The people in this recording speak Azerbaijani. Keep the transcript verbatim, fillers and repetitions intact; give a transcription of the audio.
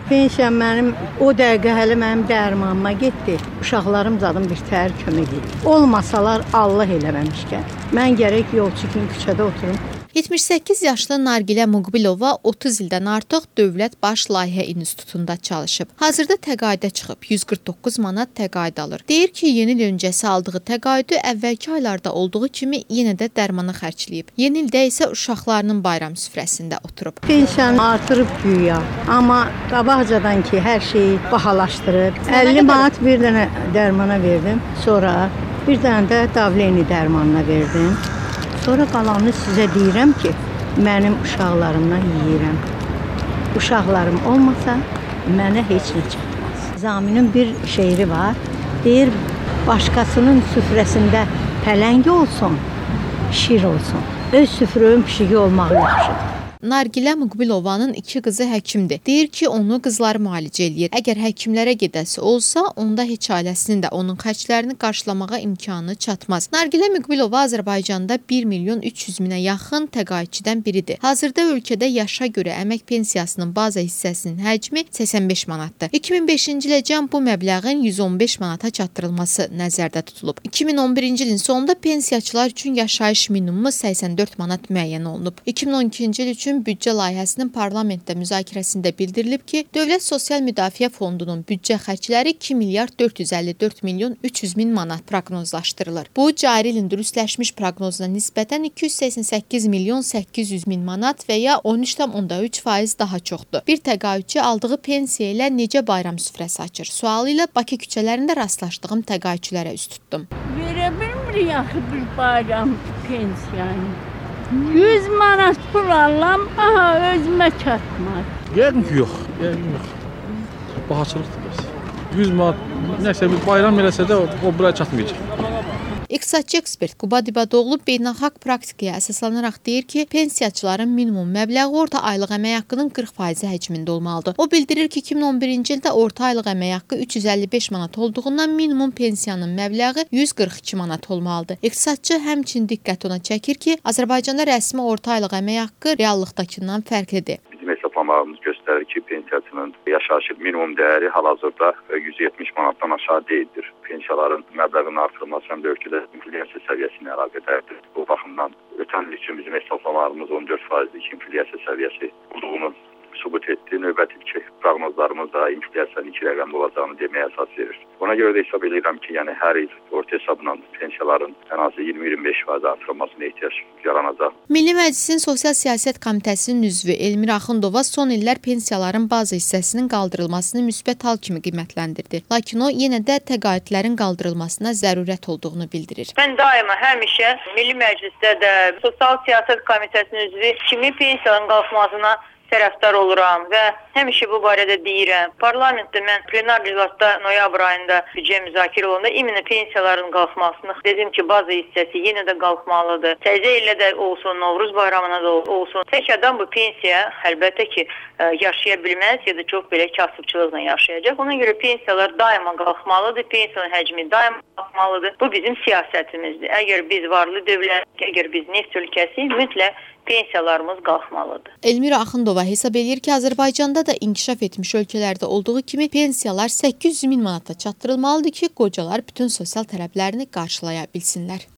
Pensiya mənim o dəqiqə hələ mənim dərmanıma getdi. Uşaqlarım zadım bir təhər kömək edir. Olmasalar Allah eləməmişkən, mən gərək yolçu kimi küçədə oturum. yetmiş səkkiz yaşlı Nargilə Muqbilova otuz ildən artıq Dövlət Baş Layihə İnstitutunda çalışıb. Hazırda təqaüdə çıxıb, yüz qırx doqquz manat təqaüd alır. Deyir ki, yeni il öncəsi aldığı təqaüdü əvvəlki aylarda olduğu kimi yenə də dərmana xərcləyib. Yeni ildə isə uşaqlarının bayram süfrəsində oturub. Pensiyanı artırıb güya, amma qabaqcadan ki, hər şeyi bahalaşdırıb. əlli manat bir dənə dərmana verdim, sonra bir dənə də davleni dərmanına verdim. Sonra qalanını sizə deyirəm ki, mənim uşaqlarımdan yeyirəm. Uşaqlarım olmasa, mənə heç nə çatmaz. Zaminin bir şeiri var, deyir, başqasının süfrəsində pələng olsun, şir olsun. Öz süfrənin pişiyi olmaq yaxşıdır. Nargilə Muqbilovanın iki qızı həkimdir. Deyir ki, onu qızları müalicə eləyir. Əgər həkimlərə gedəsi olsa, onda heç ailəsinin də onun xərclərini qarşılamağa imkanı çatmaz. Nargilə Muqbilova Azərbaycanda bir milyon üç yüz minə yaxın təqaüdçüdən biridir. Hazırda ölkədə yaşa görə əmək pensiyasının baza hissəsinin həcmi səksən beş manatdır. iki min beşinci iləcən bu məbləğin yüz on beş manata çatdırılması nəzərdə tutulub. iki min on birinci ilin sonunda pensiyaçılar üçün yaşayış minimumu səksən dörd manat müəyyən olunub. iki min on ikinci il üçün büdcə layihəsinin parlamentdə müzakirəsində bildirilib ki, Dövlət Sosial Müdafiə Fondunun büdcə xərcləri iki milyard dörd yüz əlli dörd milyon üç yüz min manat proqnozlaşdırılır. Bu, cari ilin dürüstləşmiş proqnozuna nisbətən iki yüz səksən səkkiz milyon səkkiz yüz min manat və ya on üç tam onda üç faiz daha çoxdur. Bir təqaüdçü aldığı pensiya ilə necə bayram süfrəsi açır? Sualı ilə Bakı küçələrində rastlaşdığım təqaüdçülərə üst tutdum. Verə bilmir yaxı bir bayram pensiyanı. yüz manat pul alam, aha özümə çatmaz. Yəqin ki, yox. Yəqin yox. Bahaçılıqdır bəs. yüz manat nəsə bir bayram eləsə də o, o buraya çatmayacaq. İqtisadçı ekspert Quba Dibadoğlu beynəlxalq praktikaya əsaslanaraq deyir ki, pensiyaçıların minimum məbləği orta aylıq əmək haqqının qırx faizi həcmində olmalıdır. O bildirir ki, iki min on birinci ildə orta aylıq əmək haqqı üç yüz əlli beş manat olduğundan minimum pensiyanın məbləği yüz qırx iki manat olmalıdır. İqtisadçı həmçinin diqqət ona çəkir ki, Azərbaycanda rəsmi orta aylıq əmək haqqı reallıqdakından fərqlidir. Hesablamalarımız göstərir ki, pensiyaçının yaşayış minimum dəyəri hal-hazırda yüz yetmiş manatdan aşağı deyildir. Pensiyaların məbləğinin artırılması həm də ölkədə inflyasiya səviyyəsini əlaqədardır. Bu baxımdan ötən il üçün bizim hesablamalarımız on dörd faizlik inflyasiya səviyyəsi olduğunu sübut etdi. Növbəti proqnozlarımız da inflyasiyanın iki rəqəmli olacağını deməyə əsas verir. Ona görə də hesab edirəm ki, yəni hər il orta hesabla pensiyaların ən azı iyirmi iyirmi beş faiz artırılmasına ehtiyac yaranacaq. Milli Məclisin Sosial Siyasət Komitəsinin üzvü Elmira Axundova son illər pensiyaların bazı hissəsinin qaldırılmasını müsbət hal kimi qiymətləndirdi. Lakin o yenə də təqaüdlərin qaldırılmasına zərurət olduğunu bildirir. Mən daima həmişə Milli Məclisdə də Sosial Siyasət Komitəsinin üzvü kimi pensiyanın qalxmasına tərəfdar oluram və həmişə bu barədə deyirəm. Parlamentdə mən plenar iclasda noyabr ayında büdcə müzakirə olanda ümumi pensiyaların qalxmasını dedim ki, bazı hissəsi yenə də qalxmalıdır. Təzə illə də olsun, Novruz bayramına da olsun. Tək adam bu pensiya əlbəttə ki, yaşaya bilməz ya da çox belə kasıbçılıqla yaşayacaq. Ona görə pensiyalar daima qalxmalıdır, pensiyanın həcmi daima qalxmalıdır. Bu bizim siyasətimizdir. Əgər biz varlı dövlət, əgər biz neft ölkəsiyik, mütləq pensiyalarımız qalxmalıdır. Elmira Axundova hesab edir ki, Azərbaycanda da inkişaf etmiş ölkələrdə olduğu kimi pensiyalar səkkiz yüz min manata çatdırılmalıdır ki, qocalar bütün sosial tələblərini qarşılaya bilsinlər.